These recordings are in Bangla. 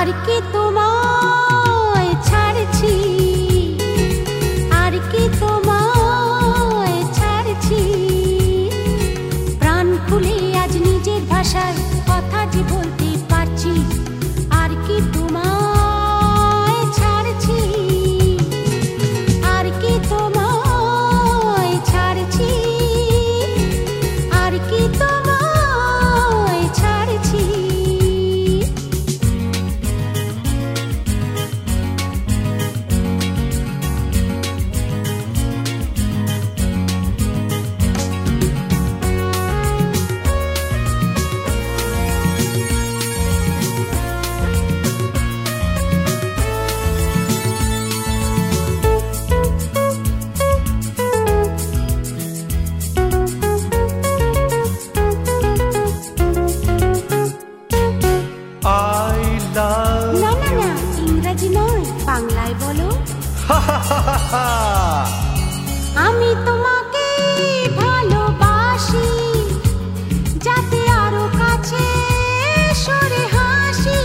আর কি তোমায় ছাড়ছি, আর কি তোমায় ছাড়ছি, প্রাণ খুলে আজ নিজের ভাষায় কথা যে বলতে পারছি। আর কি তোমায় ছাড়ছি, আর কি তোমায় ছাড়ছি, আর কি তোমায় ছাড়ছি। না না না, ইংরেজি নয়, বাংলায় বলো। আমি তোমাকে ভালোবাসি, যাতে আরো কাছে সরে হাসি।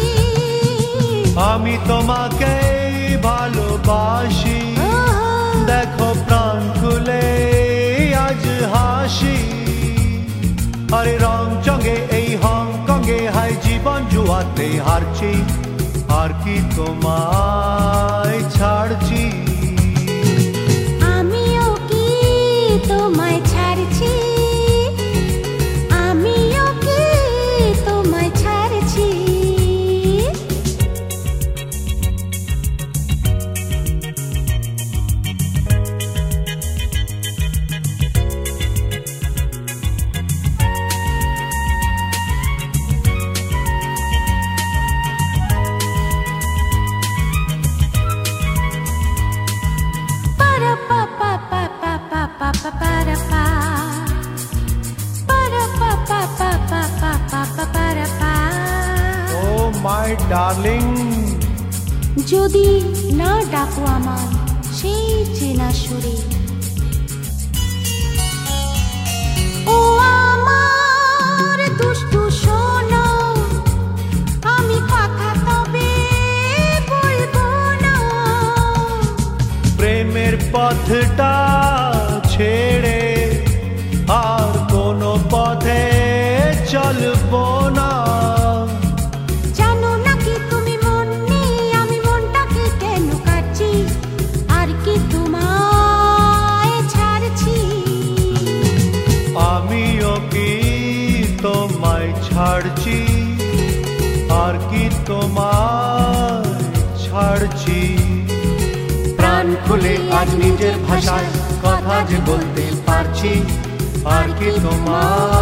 আমি তোমাকে ভালোবাসি, দেখো প্রাণ খুলে আজ হাসি। আরে রং চঙে এই হংকংয়ে হাই জীবন জুয়াতে হারছি। আর কি তোমায় ছাড়ছি, আমিও কি তোমায় ছাড়ছি, আমিও কি তোমায় ছাড়ছি। Oh my darling, যদি না ডাকো আমায় সেই চেনা সুরে, ও আমার দুষ্টু সোনা, আমি কথা তবে বলবো না। প্রেমের পথটা ছেড়ে আর কোনো পথে চলবো না। জানো নাকি তুমি মন নেই, আমি মনটাকে কেন কাটছি। আর কি তোমায় ছাড়ছি, আমিও কি তোমায় ছাড়ছি, আর কি তোমায় ছাড়ছি। প্রাণ খুলে আজ নিজের ভাষায় কথা যে বলতে পারছি। আর কি তোমায়